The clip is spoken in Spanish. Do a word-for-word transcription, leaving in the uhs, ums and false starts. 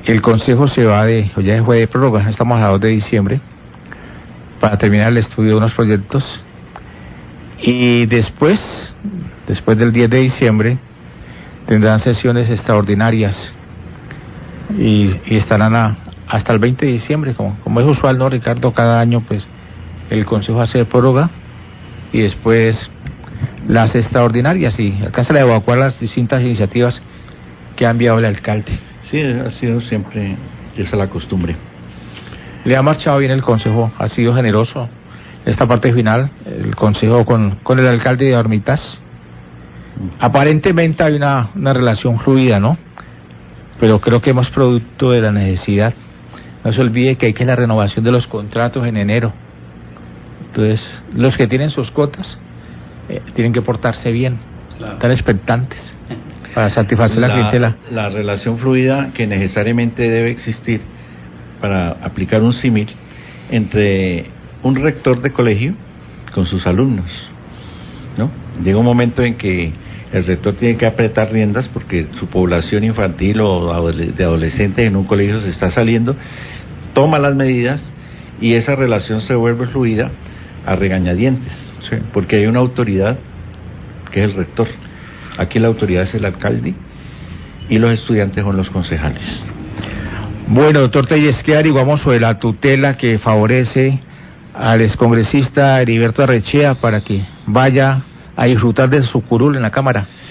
el Consejo se va de, o ya fue de prórroga, estamos a dos de diciembre, para terminar el estudio de unos proyectos, y después, después del diez de diciembre, tendrán sesiones extraordinarias, y, y estarán a, hasta el veinte de diciembre, como, como es usual, ¿no, Ricardo? Cada año, pues, el Consejo hace prórroga, y después las extraordinarias, y alcanza a evacuar las distintas iniciativas que ha enviado el alcalde. Sí, ha sido siempre esa la costumbre. Le ha marchado bien el Consejo, ha sido generoso. Esta parte final, el Consejo con, con el alcalde de Hormitas. Aparentemente hay una, una relación fluida, ¿no? Pero creo que hemos producto de la necesidad. No se olvide que hay que la renovación de los contratos en enero. Entonces, los que tienen sus cuotas eh, tienen que portarse bien, claro. Están expectantes para satisfacer la, la clientela. La relación fluida que necesariamente debe existir para aplicar un símil entre un rector de colegio con sus alumnos, ¿no? Llega un momento en que el rector tiene que apretar riendas porque su población infantil o de adolescentes en un colegio se está saliendo, toma las medidas y esa relación se vuelve fluida a regañadientes, sí. Porque hay una autoridad que es el rector. Aquí la autoridad es el alcalde y los estudiantes son los concejales. Bueno, doctor Telles, ¿qué averiguamos sobre la tutela que favorece al excongresista Heriberto Arrechea para que vaya a disfrutar de su curul en la Cámara?